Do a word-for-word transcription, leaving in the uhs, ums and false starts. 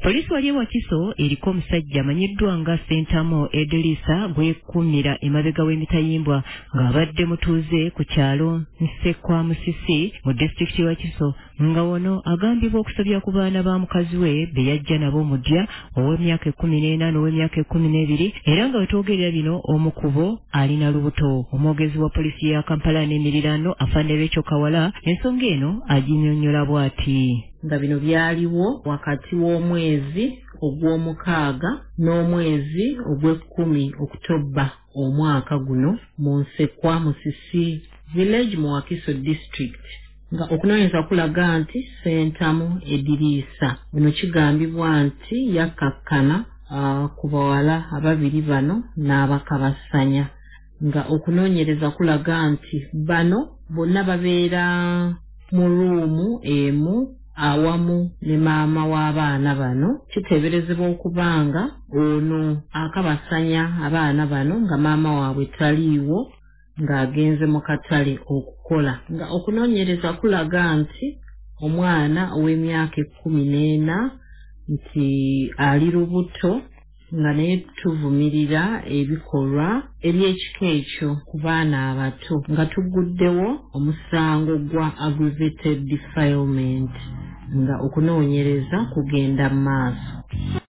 Polisi wali Wakiso eriko omusajja amanyiddwa nga Sentamo Edelisa gwekuumira emabega w'emitayimbwa ng'abadde mutuuze ku kyalo Nsekwa Musisi mu disitulikiti ya Wakiso nga wono agambibwa okusobya ku baana ba mukazi we be yajja nabo mudya ow'emyaka ekkumi n'ena n'ow'emyaka ekkumi n'ebiri era nga wetwogerera bino omukubo alina lubuto. Omwogezi wa polisi ya Kampala n'emiriraano Afande Rachel Kawala ensonga eno aginnyonnyola bw'ati. Nga bino byaliwo wakati w'omwezi ogw'omukaaga n'omwezi ogw'ekkumi Oktoba omwaka guno mu Nsekwa Musisi village mu Wakiso district nga okunoonyeza kulaga nti Sentamo Edirisa bino kigambibwa nti yakkakkana uh, ku bawala ababiri bano n'abakabasanya nga okunoonyereza kulaga nti bano bonna babeera mu ruumu emu awamu ne maama w'abaana bano. Kiteeberezebwa okubanga ono akabasanya abaana bano nga maama waabwe taliiwo ng'agenze mu katale okukola nga okunoonyereza kulaga nti omwana ow'emyaka ekkumi n'ena nti ali lubuto nga naye tuvumirira ebikolwa eby'ekika ekyo ku baana abato nga tuguddewo omusango gwa aggravated defilement nga okunoonyereza kugenda maaso.